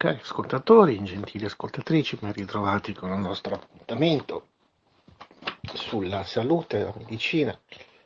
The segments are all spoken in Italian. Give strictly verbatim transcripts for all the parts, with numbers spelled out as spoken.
Cari ascoltatori, gentili ascoltatrici, ben ritrovati con il nostro appuntamento sulla salute e la medicina.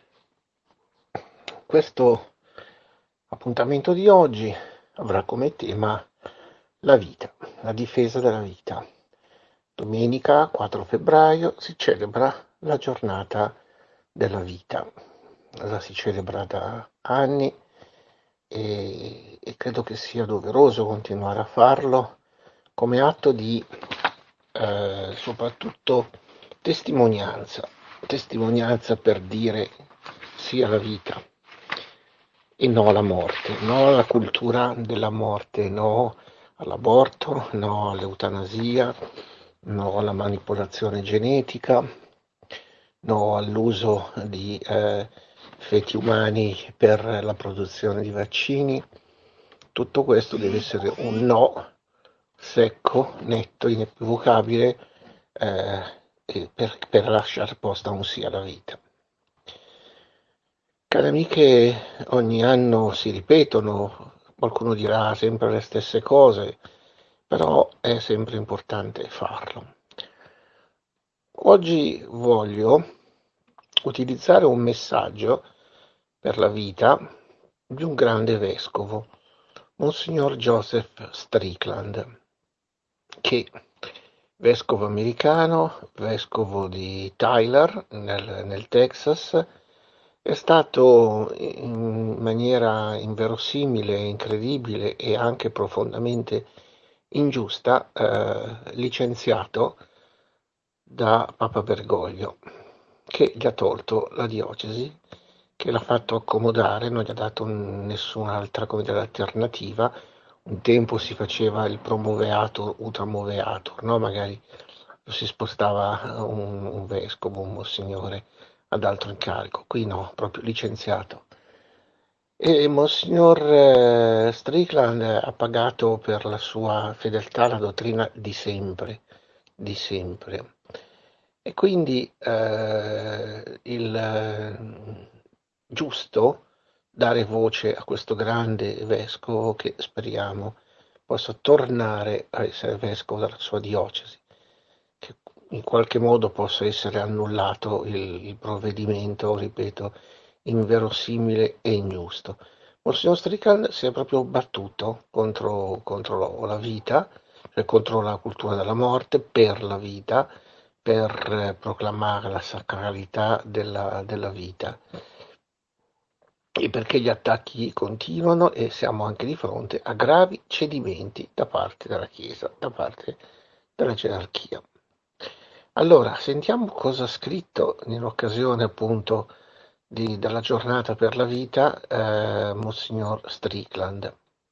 Questo appuntamento di oggi avrà come tema la vita, la difesa della vita. Domenica quattro febbraio si celebra la giornata della vita. La si celebra da anni e, e credo che sia doveroso continuare a farlo come atto di eh, soprattutto testimonianza, testimonianza per dire sì alla vita e no alla morte, no alla cultura della morte, no all'aborto, no all'eutanasia, no alla manipolazione genetica, no all'uso di eh, feti umani per la produzione di vaccini. Tutto questo deve essere un no secco, netto, inequivocabile eh, per, per lasciare posta un sì alla vita. Cari amiche, ogni anno si ripetono, qualcuno dirà sempre le stesse cose, però è sempre importante farlo. Oggi voglio utilizzare un messaggio per la vita di un grande vescovo, Monsignor Joseph Strickland, che vescovo americano, vescovo di Tyler nel, nel Texas, è stato in maniera inverosimile, incredibile e anche profondamente ingiusta eh, licenziato da Papa Bergoglio, che gli ha tolto la diocesi, che l'ha fatto accomodare, non gli ha dato nessun'altra come dire, alternativa. Un tempo si faceva il promoveatur, ultramoveatur, no? Magari si spostava un, un vescovo, un monsignore ad altro incarico, qui no, proprio licenziato. E Monsignor eh, Strickland ha pagato per la sua fedeltà alla dottrina di sempre, di sempre. E quindi eh, il eh, giusto dare voce a questo grande vescovo che speriamo possa tornare a essere vescovo della sua diocesi, che in qualche modo possa essere annullato il, il provvedimento, ripeto, inverosimile e ingiusto. Monsignor Strickland si è proprio battuto contro, contro la vita, cioè contro la cultura della morte, per la vita, per eh, proclamare la sacralità della, della vita e perché gli attacchi continuano e siamo anche di fronte a gravi cedimenti da parte della Chiesa, da parte della gerarchia. Allora, sentiamo cosa ha scritto in occasione appunto di, della giornata per la vita eh, Monsignor Strickland.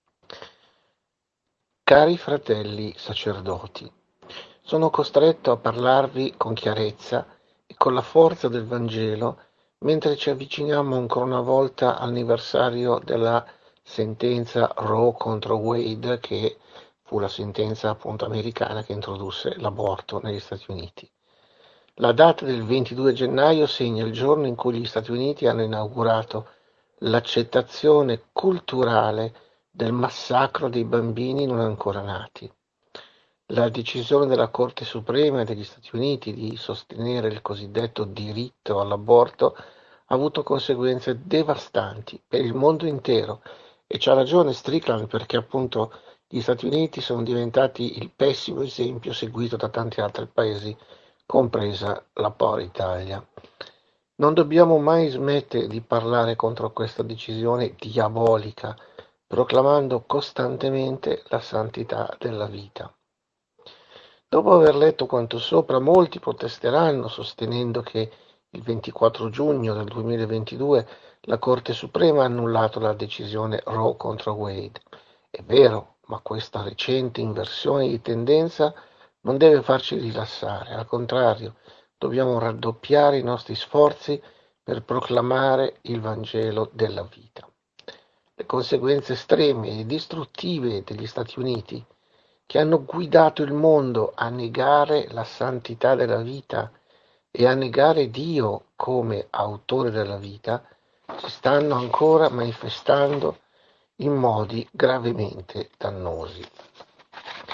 Cari fratelli sacerdoti, sono costretto a parlarvi con chiarezza e con la forza del Vangelo mentre ci avviciniamo ancora una volta all'anniversario della sentenza Roe contro Wade, che fu la sentenza appunto americana che introdusse l'aborto negli Stati Uniti. La data del ventidue gennaio segna il giorno in cui gli Stati Uniti hanno inaugurato l'accettazione culturale del massacro dei bambini non ancora nati. La decisione della Corte Suprema degli Stati Uniti di sostenere il cosiddetto diritto all'aborto ha avuto conseguenze devastanti per il mondo intero e c'ha ragione Strickland perché appunto gli Stati Uniti sono diventati il pessimo esempio seguito da tanti altri paesi, compresa la povera Italia. Non dobbiamo mai smettere di parlare contro questa decisione diabolica, proclamando costantemente la santità della vita. Dopo aver letto quanto sopra, molti protesteranno sostenendo che il ventiquattro giugno del duemilaventidue la Corte Suprema ha annullato la decisione Roe contro Wade. È vero, ma questa recente inversione di tendenza non deve farci rilassare, al contrario, dobbiamo raddoppiare i nostri sforzi per proclamare il Vangelo della vita. Le conseguenze estreme e distruttive degli Stati Uniti che hanno guidato il mondo a negare la santità della vita e a negare Dio come autore della vita, si stanno ancora manifestando in modi gravemente dannosi.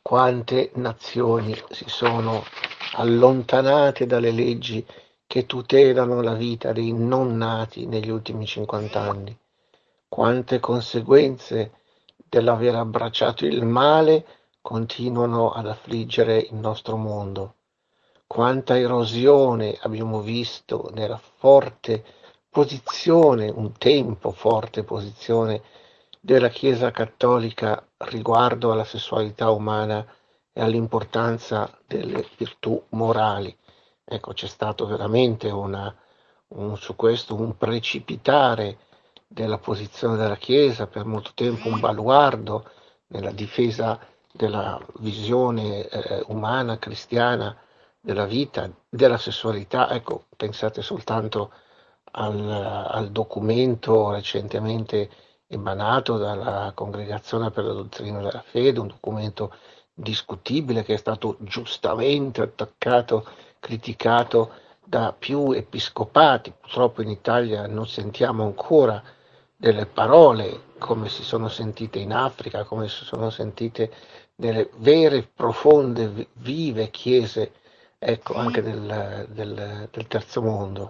quante nazioni si sono allontanate dalle leggi che tutelano la vita dei non nati negli ultimi cinquanta anni, quante conseguenze dell'aver abbracciato il male continuano ad affliggere il nostro mondo, quanta erosione abbiamo visto nella forte posizione, un tempo forte posizione della Chiesa cattolica riguardo alla sessualità umana e all'importanza delle virtù morali. Ecco, c'è stato veramente una, un, su questo un precipitare della posizione della Chiesa, per molto tempo un baluardo nella difesa della visione eh, umana, cristiana, della vita, della sessualità. Ecco, pensate soltanto al, al documento recentemente emanato dalla Congregazione per la Dottrina della Fede, un documento discutibile che è stato giustamente attaccato, criticato da più episcopati. Purtroppo in Italia non sentiamo ancora delle parole come si sono sentite in Africa, come si sono sentite nelle vere, profonde, vive chiese, ecco, anche del, del, del terzo mondo.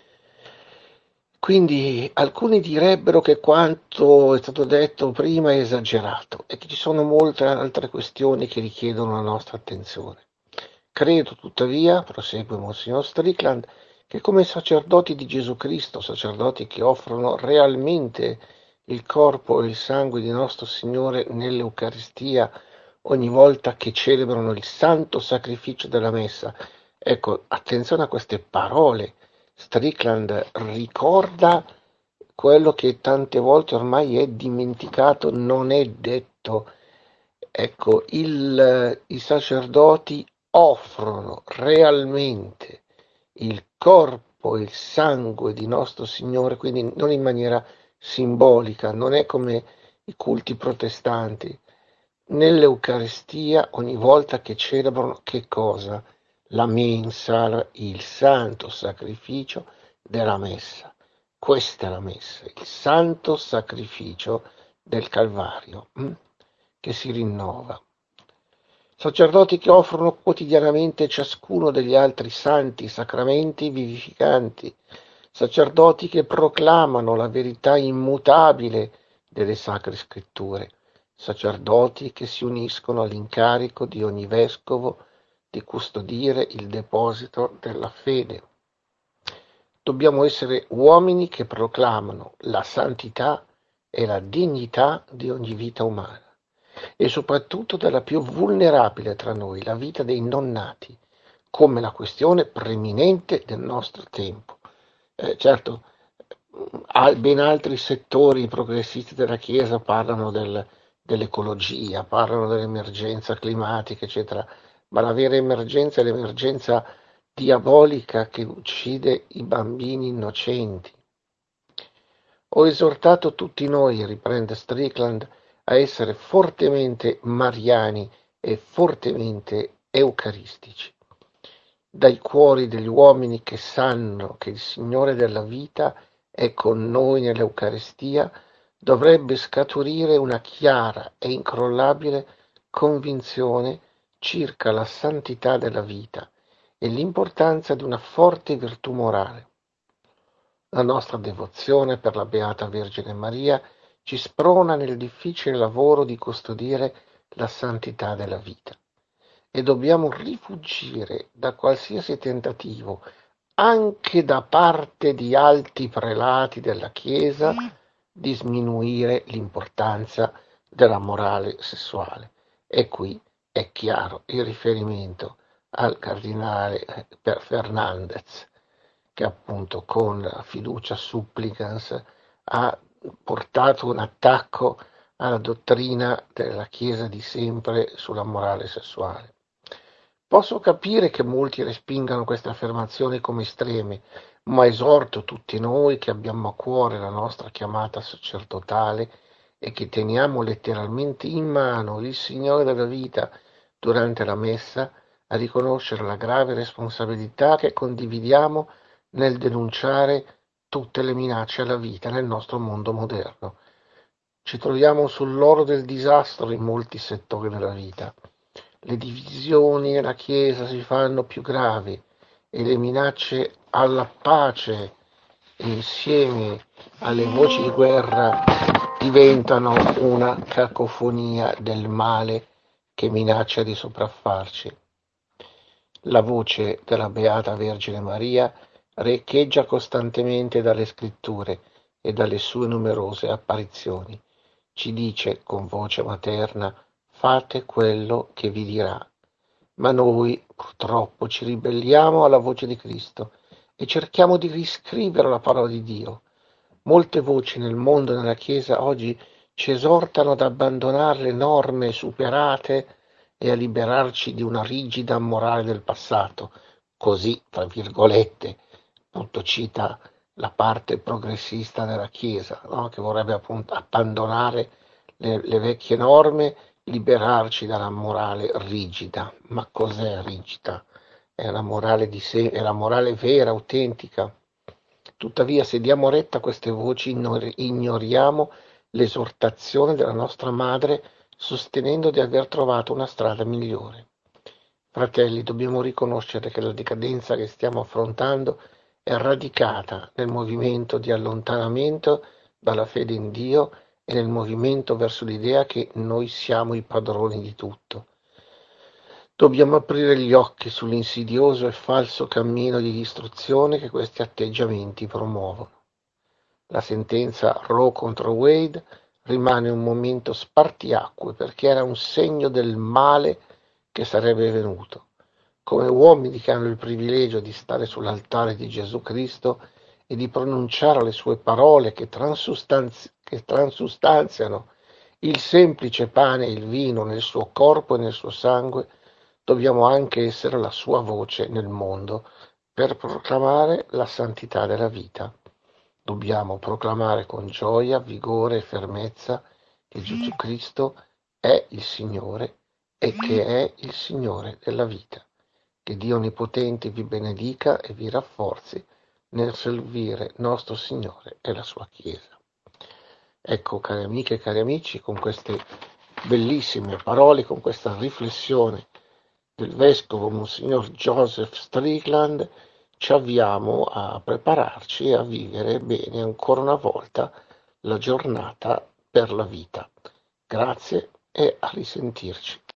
Quindi alcuni direbbero che quanto è stato detto prima è esagerato e che ci sono molte altre questioni che richiedono la nostra attenzione. Credo tuttavia, prosegue Monsignor Strickland, che come sacerdoti di Gesù Cristo, sacerdoti che offrono realmente il corpo e il sangue di nostro Signore nell'Eucaristia ogni volta che celebrano il santo sacrificio della messa. Ecco, attenzione a queste parole. Strickland ricorda quello che tante volte ormai è dimenticato, non è detto. Ecco, il, i sacerdoti offrono realmente il corpo e il sangue di nostro Signore, quindi non in maniera simbolica, non è come i culti protestanti. Nell'Eucaristia, ogni volta che celebrano che cosa? La mensa, il santo sacrificio della messa. Questa è la messa, il santo sacrificio del Calvario, hm, che si rinnova. Sacerdoti che offrono quotidianamente ciascuno degli altri santi sacramenti vivificanti, sacerdoti che proclamano la verità immutabile delle sacre scritture, sacerdoti che si uniscono all'incarico di ogni vescovo di custodire il deposito della fede. Dobbiamo essere uomini che proclamano la santità e la dignità di ogni vita umana e soprattutto della più vulnerabile tra noi, la vita dei non nati, come la questione preminente del nostro tempo. Eh, certo, ben altri settori progressisti della Chiesa parlano del, dell'ecologia, parlano dell'emergenza climatica, eccetera, ma la vera emergenza è l'emergenza diabolica che uccide i bambini innocenti. Ho esortato tutti noi, riprende Strickland, a essere fortemente mariani e fortemente eucaristici. Dai cuori degli uomini che sanno che il Signore della vita è con noi nell'Eucaristia, dovrebbe scaturire una chiara e incrollabile convinzione circa la santità della vita e l'importanza di una forte virtù morale. La nostra devozione per la Beata Vergine Maria ci sprona nel difficile lavoro di custodire la santità della vita e dobbiamo rifugire da qualsiasi tentativo, anche da parte di alti prelati della Chiesa, di sminuire l'importanza della morale sessuale. E qui è chiaro il riferimento al cardinale Fernandez, che appunto con fiducia supplicans ha portato un attacco alla dottrina della Chiesa di sempre sulla morale sessuale. Posso capire che molti respingano queste affermazioni come estreme, ma esorto tutti noi che abbiamo a cuore la nostra chiamata sacerdotale e che teniamo letteralmente in mano il Signore della vita durante la messa a riconoscere la grave responsabilità che condividiamo nel denunciare tutte le minacce alla vita nel nostro mondo moderno. Ci troviamo sull'orlo del disastro in molti settori della vita. le divisioni nella Chiesa si fanno più gravi e le minacce alla pace insieme alle voci di guerra diventano una cacofonia del male che minaccia di sopraffarci. La voce della Beata Vergine Maria riecheggia costantemente dalle scritture e dalle sue numerose apparizioni. Ci dice con voce materna: fate quello che vi dirà. Ma noi purtroppo ci ribelliamo alla voce di Cristo e cerchiamo di riscrivere la parola di Dio. Molte voci nel mondo e nella Chiesa oggi ci esortano ad abbandonare le norme superate e a liberarci di una rigida morale del passato, così, tra virgolette, appunto cita la parte progressista della Chiesa, no? Che vorrebbe appunto abbandonare le, le vecchie norme, liberarci dalla morale rigida. Ma cos'è rigida? È la morale di sé, è la morale vera, autentica. Tuttavia, se diamo retta a queste voci, ignoriamo l'esortazione della nostra Madre, sostenendo di aver trovato una strada migliore. Fratelli, dobbiamo riconoscere che la decadenza che stiamo affrontando è radicata nel movimento di allontanamento dalla fede in Dio e nel movimento verso l'idea che noi siamo i padroni di tutto. Dobbiamo aprire gli occhi sull'insidioso e falso cammino di distruzione che questi atteggiamenti promuovono. La sentenza Roe contro Wade rimane un momento spartiacque perché era un segno del male che sarebbe venuto. Come uomini che hanno il privilegio di stare sull'altare di Gesù Cristo e di pronunciare le sue parole che, transustanzi- che transustanziano il semplice pane e il vino nel suo corpo e nel suo sangue, dobbiamo anche essere la sua voce nel mondo per proclamare la santità della vita. Dobbiamo proclamare con gioia, vigore e fermezza che Gesù Cristo è il Signore e che è il Signore della vita. Che Dio Onnipotente vi benedica e vi rafforzi nel servire nostro Signore e la sua Chiesa. Ecco, cari amiche e cari amici, con queste bellissime parole, con questa riflessione del vescovo Monsignor Joseph Strickland, ci avviamo a prepararci a vivere bene ancora una volta la giornata per la vita. Grazie e a risentirci.